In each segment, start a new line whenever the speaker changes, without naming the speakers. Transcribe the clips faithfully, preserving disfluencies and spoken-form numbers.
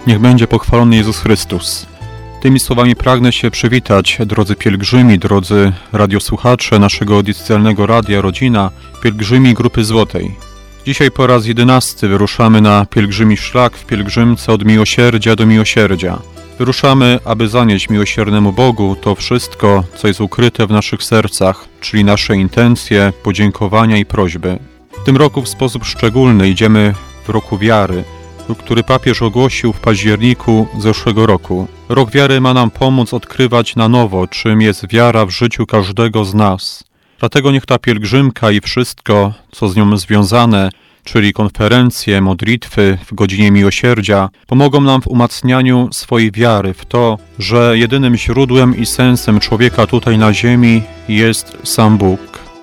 Niech będzie pochwalony Jezus Chrystus. Tymi słowami pragnę się przywitać, drodzy pielgrzymi, drodzy radiosłuchacze naszego diecezjalnego radia Rodzina, pielgrzymi Grupy Złotej. Dzisiaj po raz jedenasty wyruszamy na pielgrzymi szlak w pielgrzymce od miłosierdzia do miłosierdzia. Wyruszamy, aby zanieść miłosiernemu Bogu to wszystko, co jest ukryte w naszych sercach, czyli nasze intencje, podziękowania i prośby. W tym roku w sposób szczególny idziemy w roku wiary, który papież ogłosił w październiku zeszłego roku. Rok wiary ma nam pomóc odkrywać na nowo, czym jest wiara w życiu każdego z nas. Dlatego niech ta pielgrzymka i wszystko, co z nią związane, czyli konferencje, modlitwy w godzinie miłosierdzia, pomogą nam w umacnianiu swojej wiary w to, że jedynym źródłem i sensem człowieka tutaj na ziemi jest sam Bóg.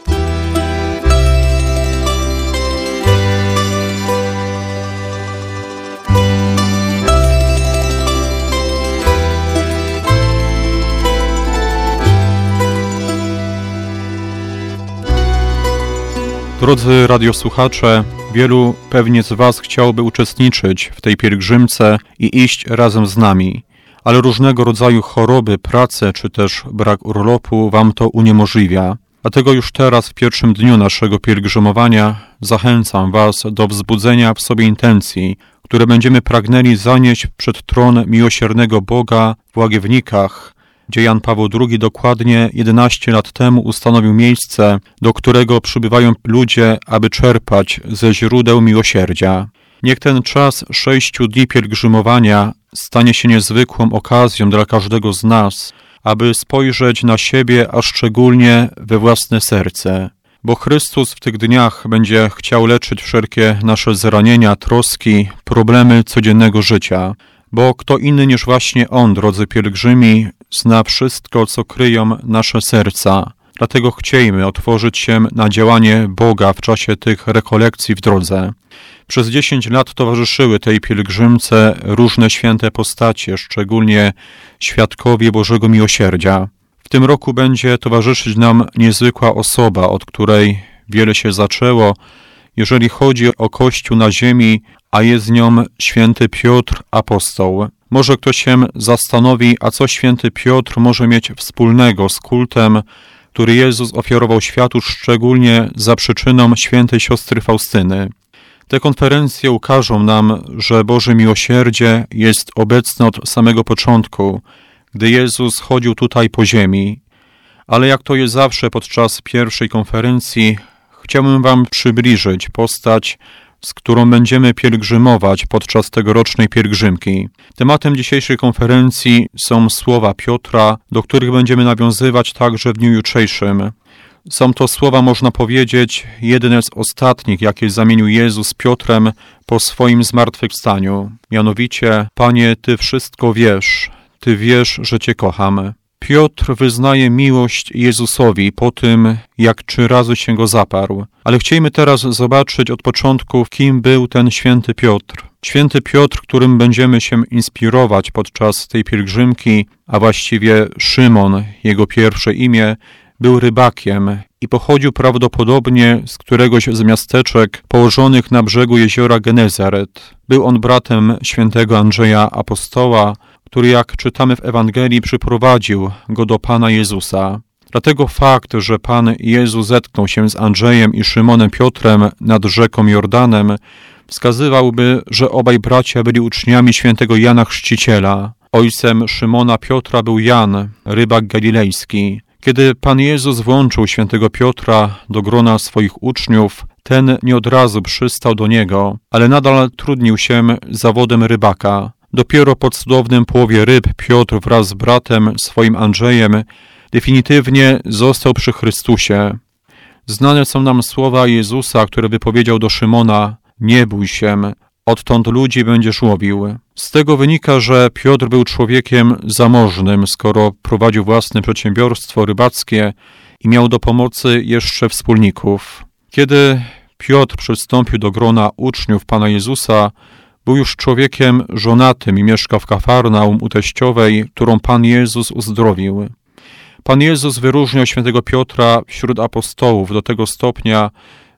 Drodzy radiosłuchacze, wielu pewnie z Was chciałoby uczestniczyć w tej pielgrzymce i iść razem z nami, ale różnego rodzaju choroby, prace czy też brak urlopu Wam to uniemożliwia. Dlatego już teraz w pierwszym dniu naszego pielgrzymowania zachęcam Was do wzbudzenia w sobie intencji, które będziemy pragnęli zanieść przed tron miłosiernego Boga w Łagiewnikach, gdzie Jan Paweł drugi dokładnie jedenaście lat temu ustanowił miejsce, do którego przybywają ludzie, aby czerpać ze źródeł miłosierdzia. Niech ten czas sześciu dni pielgrzymowania stanie się niezwykłą okazją dla każdego z nas, aby spojrzeć na siebie, a szczególnie we własne serce. Bo Chrystus w tych dniach będzie chciał leczyć wszelkie nasze zranienia, troski, problemy codziennego życia. Bo kto inny niż właśnie On, drodzy pielgrzymi, zna wszystko, co kryją nasze serca. Dlatego chciejmy otworzyć się na działanie Boga w czasie tych rekolekcji w drodze. Przez dziesięć lat towarzyszyły tej pielgrzymce różne święte postacie, szczególnie świadkowie Bożego Miłosierdzia. W tym roku będzie towarzyszyć nam niezwykła osoba, od której wiele się zaczęło, jeżeli chodzi o Kościół na ziemi, a jest nią święty Piotr, apostoł. Może ktoś się zastanowi, a co święty Piotr może mieć wspólnego z kultem, który Jezus ofiarował światu szczególnie za przyczyną świętej siostry Faustyny. Te konferencje ukażą nam, że Boże miłosierdzie jest obecne od samego początku, gdy Jezus chodził tutaj po ziemi. Ale jak to jest zawsze podczas pierwszej konferencji, chciałbym Wam przybliżyć postać, z którą będziemy pielgrzymować podczas tegorocznej pielgrzymki. Tematem dzisiejszej konferencji są słowa Piotra, do których będziemy nawiązywać także w dniu jutrzejszym. Są to słowa, można powiedzieć, jedne z ostatnich, jakie zamienił Jezus z Piotrem po swoim zmartwychwstaniu. Mianowicie, Panie, Ty wszystko wiesz, Ty wiesz, że Cię kocham. Piotr wyznaje miłość Jezusowi po tym, jak trzy razy się Go zaparł. Ale chcielibyśmy teraz zobaczyć od początku, kim był ten święty Piotr. Święty Piotr, którym będziemy się inspirować podczas tej pielgrzymki, a właściwie Szymon, jego pierwsze imię, był rybakiem i pochodził prawdopodobnie z któregoś z miasteczek położonych na brzegu jeziora Genezaret. Był on bratem świętego Andrzeja Apostoła, który, jak czytamy w Ewangelii, przyprowadził go do Pana Jezusa. Dlatego fakt, że Pan Jezus zetknął się z Andrzejem i Szymonem Piotrem nad rzeką Jordanem, wskazywałby, że obaj bracia byli uczniami świętego Jana Chrzciciela. Ojcem Szymona Piotra był Jan, rybak galilejski. Kiedy Pan Jezus włączył świętego Piotra do grona swoich uczniów, ten nie od razu przystał do niego, ale nadal trudnił się zawodem rybaka. Dopiero po cudownym połowie ryb Piotr wraz z bratem swoim Andrzejem definitywnie został przy Chrystusie. Znane są nam słowa Jezusa, które wypowiedział do Szymona: nie bój się, odtąd ludzi będziesz łowił. Z tego wynika, że Piotr był człowiekiem zamożnym, skoro prowadził własne przedsiębiorstwo rybackie i miał do pomocy jeszcze wspólników. Kiedy Piotr przystąpił do grona uczniów Pana Jezusa, był już człowiekiem żonatym i mieszkał w Kafarnaum u teściowej, którą Pan Jezus uzdrowił. Pan Jezus wyróżniał świętego Piotra wśród apostołów do tego stopnia,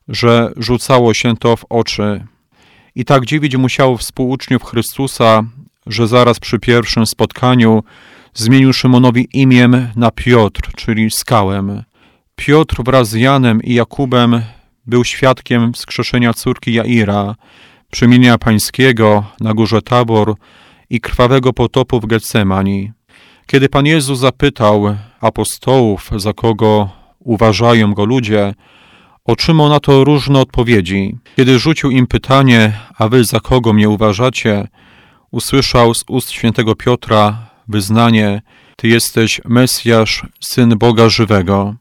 że rzucało się to w oczy. I tak dziwić musiało współuczniów Chrystusa, że zaraz przy pierwszym spotkaniu zmienił Szymonowi imię na Piotr, czyli skałę. Piotr wraz z Janem i Jakubem był świadkiem wskrzeszenia córki Jaira, przemienienia pańskiego na górze Tabor i krwawego potopu w Getsemani. Kiedy Pan Jezus zapytał apostołów, za kogo uważają go ludzie, otrzymał na to różne odpowiedzi. Kiedy rzucił im pytanie, a wy za kogo mnie uważacie, usłyszał z ust świętego Piotra wyznanie: Ty jesteś Mesjasz, Syn Boga żywego.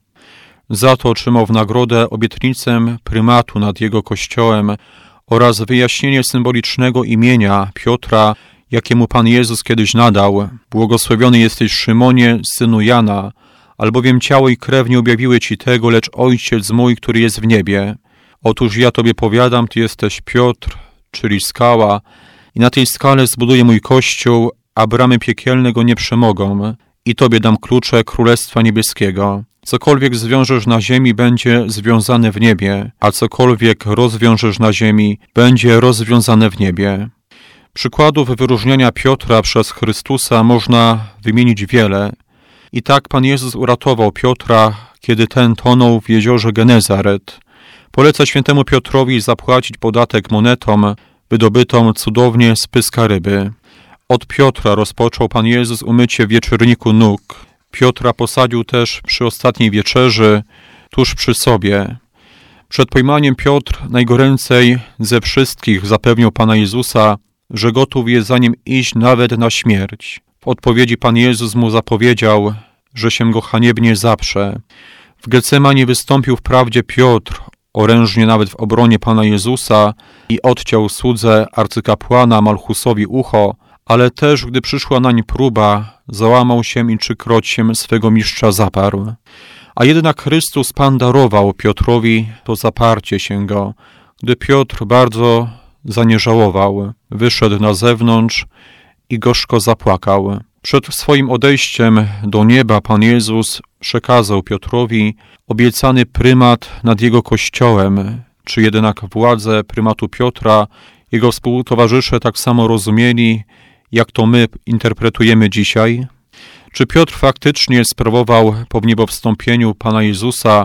Za to otrzymał w nagrodę obietnicę prymatu nad jego kościołem oraz wyjaśnienie symbolicznego imienia Piotra, jakiemu Pan Jezus kiedyś nadał: Błogosławiony jesteś, Szymonie, synu Jana, albowiem ciało i krew nie objawiły ci tego, lecz Ojciec mój, który jest w niebie. Otóż ja tobie powiadam, ty jesteś Piotr, czyli skała, i na tej skale zbuduję mój kościół, a bramy piekielne go nie przemogą, i tobie dam klucze Królestwa Niebieskiego. Cokolwiek zwiążesz na ziemi, będzie związane w niebie, a cokolwiek rozwiążesz na ziemi, będzie rozwiązane w niebie. Przykładów wyróżniania Piotra przez Chrystusa można wymienić wiele. I tak Pan Jezus uratował Piotra, kiedy ten tonął w jeziorze Genezaret. Poleca świętemu Piotrowi zapłacić podatek monetą wydobytą cudownie z pyska ryby. Od Piotra rozpoczął Pan Jezus umycie w wieczorniku nóg. Piotra posadził też przy ostatniej wieczerzy, tuż przy sobie. Przed pojmaniem Piotr najgoręcej ze wszystkich zapewnił Pana Jezusa, że gotów jest za nim iść nawet na śmierć. W odpowiedzi Pan Jezus mu zapowiedział, że się go haniebnie zaprze. W Getsemanie wystąpił wprawdzie Piotr, orężnie nawet w obronie Pana Jezusa, i odciął słudze arcykapłana Malchusowi ucho, ale też, gdy przyszła nań próba, załamał się i trzykroć się swego mistrza zaparł. A jednak Chrystus Pan darował Piotrowi to zaparcie się go, gdy Piotr bardzo za nie żałował, wyszedł na zewnątrz i gorzko zapłakał. Przed swoim odejściem do nieba Pan Jezus przekazał Piotrowi obiecany prymat nad jego kościołem. Czy jednak władzę prymatu Piotra jego współtowarzysze tak samo rozumieli, jak to my interpretujemy dzisiaj? Czy Piotr faktycznie sprawował po wniebowstąpieniu Pana Jezusa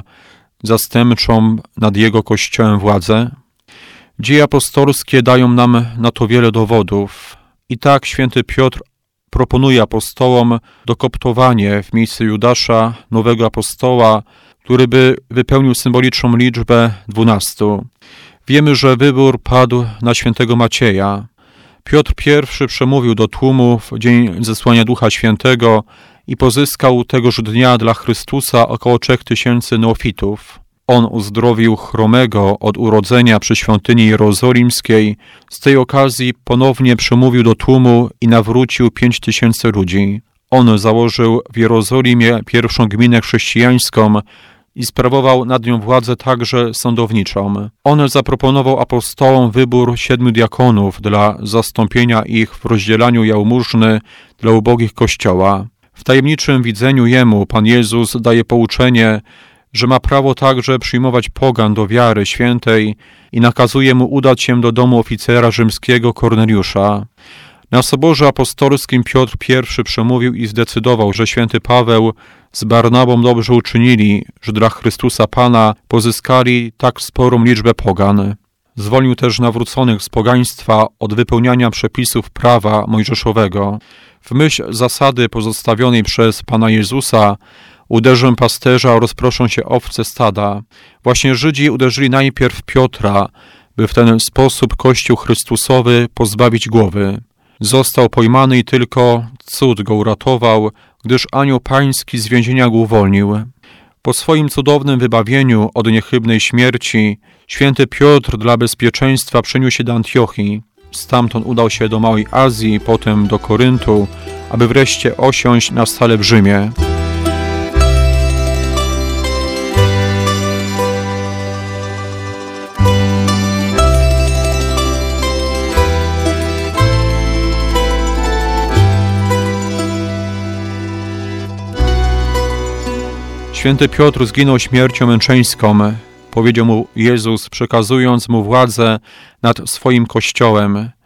zastępczą nad jego kościołem władzę? Dzieje apostolskie dają nam na to wiele dowodów. I tak święty Piotr proponuje apostołom dokoptowanie w miejsce Judasza nowego apostoła, który by wypełnił symboliczną liczbę dwunastu. Wiemy, że wybór padł na świętego Macieja. Piotr pierwszy przemówił do tłumu w dzień zesłania Ducha Świętego i pozyskał tegoż dnia dla Chrystusa około trzech tysięcy neofitów. On uzdrowił chromego od urodzenia przy świątyni jerozolimskiej. Z tej okazji ponownie przemówił do tłumu i nawrócił pięć tysięcy ludzi. On założył w Jerozolimie pierwszą gminę chrześcijańską i sprawował nad nią władzę także sądowniczą. On zaproponował apostołom wybór siedmiu diakonów dla zastąpienia ich w rozdzielaniu jałmużny dla ubogich Kościoła. W tajemniczym widzeniu jemu Pan Jezus daje pouczenie, że ma prawo także przyjmować pogan do wiary świętej i nakazuje mu udać się do domu oficera rzymskiego Korneliusza. Na Soborze Apostolskim Piotr pierwszy przemówił i zdecydował, że święty Paweł z Barnabą dobrze uczynili, że dla Chrystusa Pana pozyskali tak sporą liczbę pogan. Zwolnił też nawróconych z pogaństwa od wypełniania przepisów prawa mojżeszowego. W myśl zasady pozostawionej przez Pana Jezusa uderzę pasterza, rozproszą się owce stada. Właśnie Żydzi uderzyli najpierw Piotra, by w ten sposób Kościół Chrystusowy pozbawić głowy. Został pojmany i tylko cud go uratował, gdyż anioł pański z więzienia go uwolnił. Po swoim cudownym wybawieniu od niechybnej śmierci, święty Piotr dla bezpieczeństwa przeniósł się do Antiochii. Stamtąd udał się do Małej Azji, potem do Koryntu, aby wreszcie osiąść na stale w Rzymie. Święty Piotr zginął śmiercią męczeńską, powiedział mu Jezus, przekazując mu władzę nad swoim Kościołem.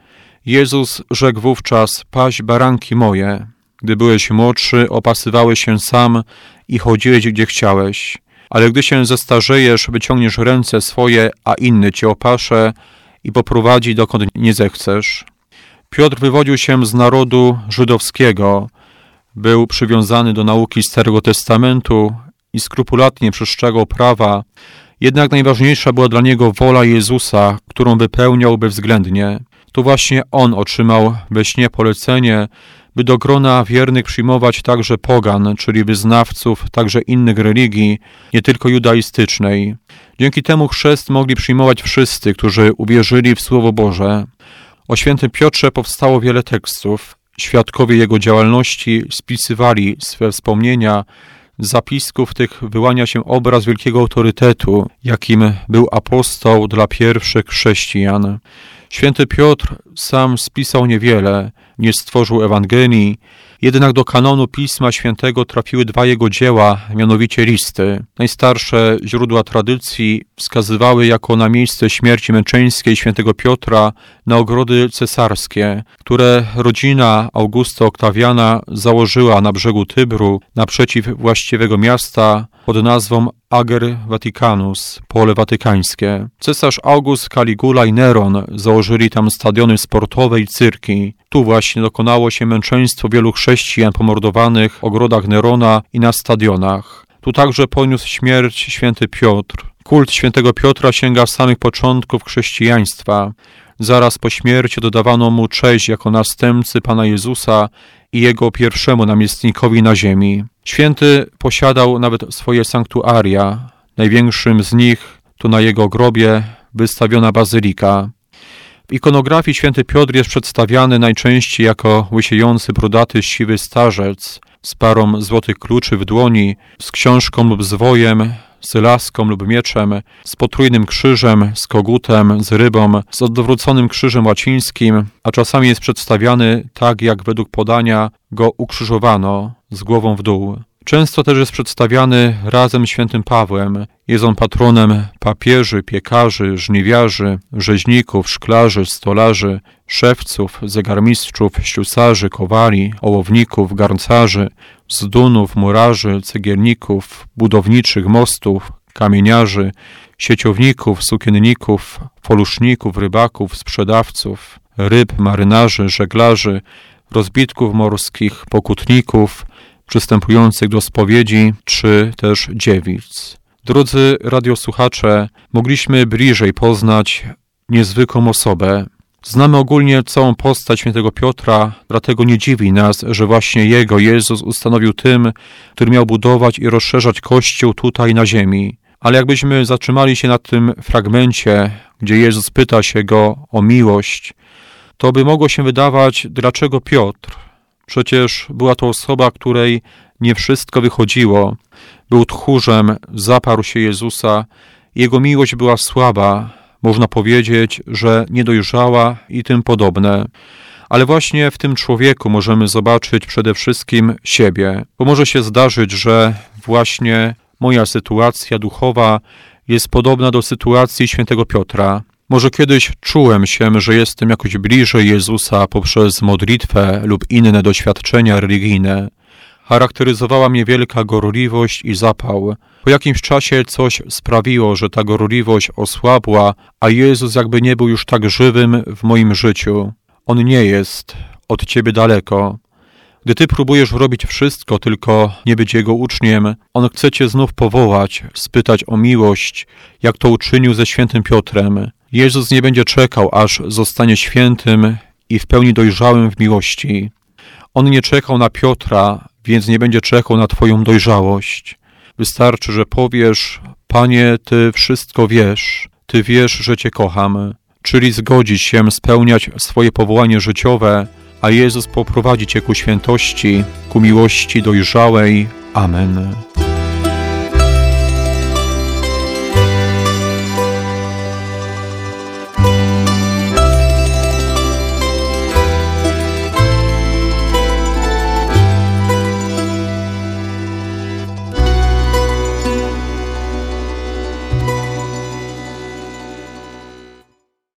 Jezus rzekł wówczas: paść baranki moje. Gdy byłeś młodszy, opasywałeś się sam i chodziłeś gdzie chciałeś. Ale gdy się zestarzejesz, wyciągniesz ręce swoje, a inny cię opasze i poprowadzi dokąd nie zechcesz. Piotr wywodził się z narodu żydowskiego, był przywiązany do nauki Starego Testamentu i skrupulatnie przestrzegał prawa, jednak najważniejsza była dla niego wola Jezusa, którą wypełniał bezwzględnie. Tu właśnie on otrzymał we śnie polecenie, by do grona wiernych przyjmować także pogan, czyli wyznawców także innych religii, nie tylko judaistycznej. Dzięki temu chrzest mogli przyjmować wszyscy, którzy uwierzyli w Słowo Boże. O świętym Piotrze powstało wiele tekstów. Świadkowie jego działalności spisywali swe wspomnienia. Z zapisków tych wyłania się obraz wielkiego autorytetu, jakim był apostoł dla pierwszych chrześcijan. Święty Piotr sam spisał niewiele, nie stworzył Ewangelii, jednak do kanonu Pisma Świętego trafiły dwa jego dzieła, mianowicie listy. Najstarsze źródła tradycji wskazywały jako na miejsce śmierci męczeńskiej świętego Piotra na ogrody cesarskie, które rodzina Augusta Oktawiana założyła na brzegu Tybru, naprzeciw właściwego miasta, pod nazwą Ager Vaticanus, pole watykańskie. Cesarz August, Caligula i Neron założyli tam stadiony sportowe i cyrki. Tu właśnie dokonało się męczeństwo wielu chrześcijan pomordowanych w ogrodach Nerona i na stadionach. Tu także poniósł śmierć święty Piotr. Kult świętego Piotra sięga samych początków chrześcijaństwa. Zaraz po śmierci dodawano mu cześć jako następcy Pana Jezusa i jego pierwszemu namiestnikowi na ziemi. Święty posiadał nawet swoje sanktuaria. Największym z nich tu na jego grobie wystawiona bazylika. W ikonografii święty Piotr jest przedstawiany najczęściej jako łysiejący, brodaty, siwy starzec z parą złotych kluczy w dłoni, z książką lub zwojem, z laską lub mieczem, z potrójnym krzyżem, z kogutem, z rybą, z odwróconym krzyżem łacińskim, a czasami jest przedstawiany tak, jak według podania go ukrzyżowano, z głową w dół. Często też jest przedstawiany razem z świętym Pawłem. Jest on patronem papieży, piekarzy, żniwiarzy, rzeźników, szklarzy, stolarzy, szewców, zegarmistrzów, ślusarzy, kowali, ołowników, garncarzy, zdunów, murarzy, cegierników, budowniczych mostów, kamieniarzy, sieciowników, sukienników, foluszników, rybaków, sprzedawców, ryb, marynarzy, żeglarzy, rozbitków morskich, pokutników, przystępujących do spowiedzi, czy też dziewic. Drodzy radiosłuchacze, mogliśmy bliżej poznać niezwykłą osobę. Znamy ogólnie całą postać świętego Piotra, dlatego nie dziwi nas, że właśnie jego Jezus ustanowił tym, który miał budować i rozszerzać Kościół tutaj na ziemi. Ale jakbyśmy zatrzymali się na tym fragmencie, gdzie Jezus pyta się go o miłość, to by mogło się wydawać, dlaczego Piotr? Przecież była to osoba, której nie wszystko wychodziło. Był tchórzem, zaparł się Jezusa. Jego miłość była słaba, można powiedzieć, że niedojrzała i tym podobne. Ale właśnie w tym człowieku możemy zobaczyć przede wszystkim siebie. Bo może się zdarzyć, że właśnie moja sytuacja duchowa jest podobna do sytuacji świętego Piotra. Może kiedyś czułem się, że jestem jakoś bliżej Jezusa poprzez modlitwę lub inne doświadczenia religijne. Charakteryzowała mnie wielka gorliwość i zapał. Po jakimś czasie coś sprawiło, że ta gorliwość osłabła, a Jezus jakby nie był już tak żywym w moim życiu. On nie jest od Ciebie daleko. Gdy Ty próbujesz robić wszystko, tylko nie być Jego uczniem, On chce Cię znów powołać, spytać o miłość, jak to uczynił ze świętym Piotrem. Jezus nie będzie czekał, aż zostanie świętym i w pełni dojrzałym w miłości. On nie czekał na Piotra, więc nie będzie czekał na Twoją dojrzałość. Wystarczy, że powiesz: Panie, Ty wszystko wiesz, Ty wiesz, że Cię kocham. Czyli zgodzić się spełniać swoje powołanie życiowe, a Jezus poprowadzi Cię ku świętości, ku miłości dojrzałej. Amen.